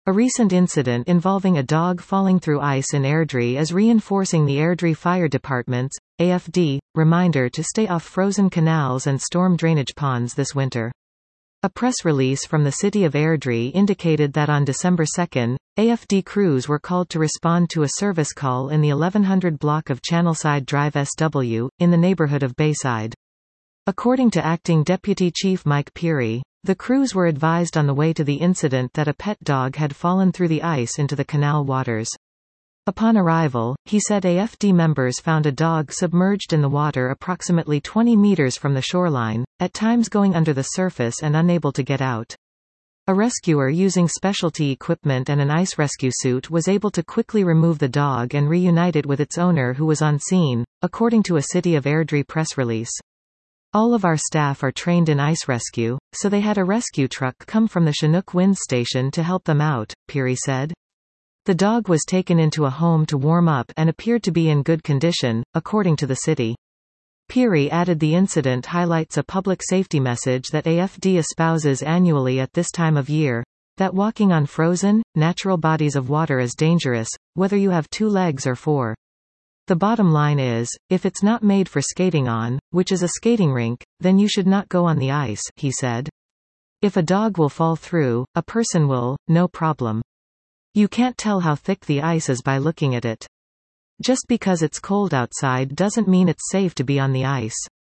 A recent incident involving a dog falling through ice in Airdrie is reinforcing the Airdrie Fire Department's AFD reminder to stay off frozen canals and storm drainage ponds this winter. A press release from the city of Airdrie indicated that on December 2, AFD crews were called to respond to a service call in the 1100 block of Channelside Drive SW, in the neighbourhood of Bayside. According to Acting Deputy Chief Mike Peary, the crews were advised on the way to the incident that a pet dog had fallen through the ice into the canal waters. Upon arrival, he said AFD members found a dog submerged in the water approximately 20 meters from the shoreline, at times going under the surface and unable to get out. A rescuer using specialty equipment and an ice rescue suit was able to quickly remove the dog and reunite it with its owner, who was on scene, according to a City of Airdrie press release. All of our staff are trained in ice rescue, so they had a rescue truck come from the Chinook Wind Station to help them out, Peary said. The dog was taken into a home to warm up and appeared to be in good condition, according to the city. Peary added the incident highlights a public safety message that AFD espouses annually at this time of year, that walking on frozen, natural bodies of water is dangerous, whether you have 2 legs or 4. The bottom line is, if it's not made for skating on, which is a skating rink, then you should not go on the ice, he said. If a dog will fall through, a person will, no problem. You can't tell how thick the ice is by looking at it. Just because it's cold outside doesn't mean it's safe to be on the ice.